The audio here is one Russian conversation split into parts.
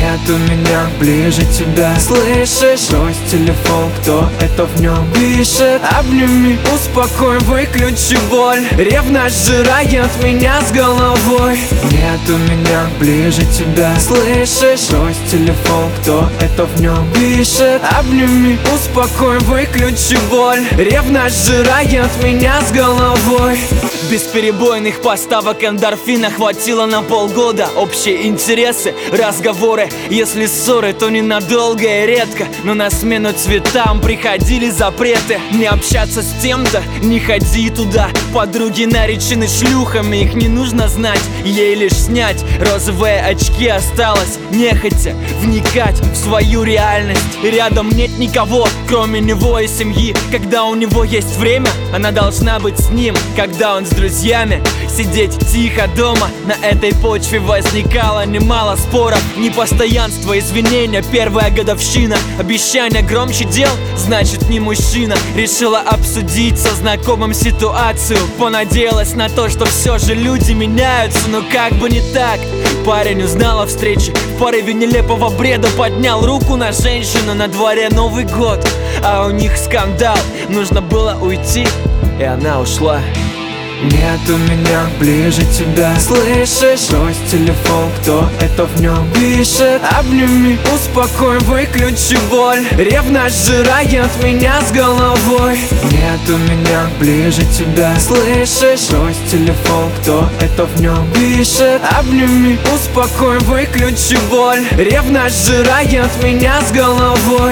Нет у меня ближе тебя. Слышишь? Брось телефон, кто это в нем пишет? Обними, успокой, выключи боль. Ревность сжирает меня с головой. Нет у меня ближе тебя. Слышишь? Брось телефон, кто это в нем пишет? Обними, успокой, выключи боль. Ревность сжирает меня с головой. Бесперебойных поставок эндорфина хватило на полгода. Общие интересы, разговоры. Если ссоры, то ненадолго и редко. Но на смену цветам приходили запреты. Не общаться с тем-то, не ходи туда. Подруги наречены шлюхами, их не нужно знать, ей лишь снять розовые очки. Осталось нехотя вникать в свою реальность. Рядом нет никого, кроме него и семьи. Когда у него есть время, она должна быть с ним. Когда он с друзьями, сидеть тихо дома. На этой почве возникало немало споров. Непостоянство, извинения, первая годовщина. Обещания громче дел, значит не мужчина. Решила обсудить со знакомым ситуацию. Понадеялась на то, что все же люди меняются. Но как бы не так. Парень узнал о встрече, в порыве нелепого бреда поднял руку на женщину. На дворе Новый год, а у них скандал. Нужно было уйти, и она ушла. Нет у меня ближе тебя. Слышишь? Брось телефон, кто это в нем пишет? Обними, успокой, выключи боль. Ревность сжирает меня с головой. Нет у меня ближе тебя. Слышишь? Брось телефон, кто это в нем пишет? Обними, успокой, выключи боль. Ревность сжирает меня с головой.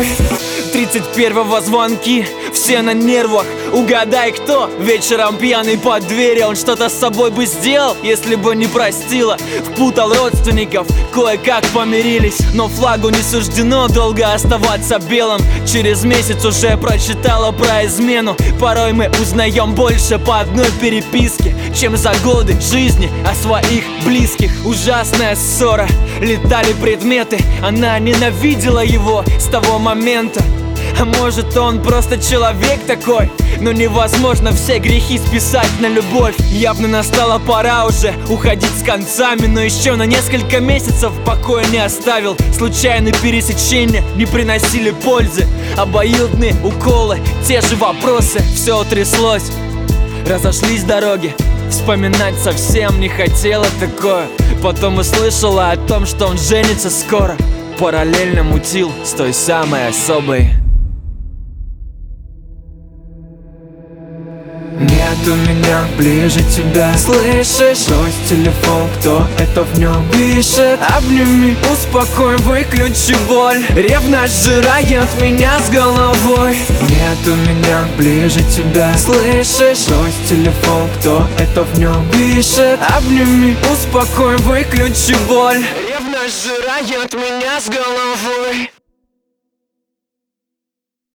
31-го звонки, все на нервах. Угадай, кто вечером пьяный под дверью. Он что-то с собой бы сделал, если бы не простила. Впутал родственников, кое-как помирились. Но флагу не суждено долго оставаться белым. Через месяц уже прочитала про измену. Порой мы узнаем больше по одной переписке, чем за годы жизни о своих близких. Ужасная ссора, летали предметы. Она ненавидела его с того момента. А может, он просто человек такой? Но невозможно все грехи списать на любовь. Явно настала пора уже уходить с концами. Но еще на несколько месяцев покоя не оставил. Случайные пересечения не приносили пользы. Обоюдные уколы, те же вопросы. Все тряслось, разошлись дороги. Вспоминать совсем не хотела такое. Потом услышала о том, что он женится скоро. Параллельно мутил с той самой особой. Нет у меня ближе тебя. Слышишь? Брось телефон, кто это в нем пишет? Обними, успокой, выключи боль. Ревность сжирает меня с головой. Нет у меня ближе тебя. Слышишь? Брось телефон, кто это в нем пишет? Обними, успокой, выключи боль. Ревность сжирает меня с головой.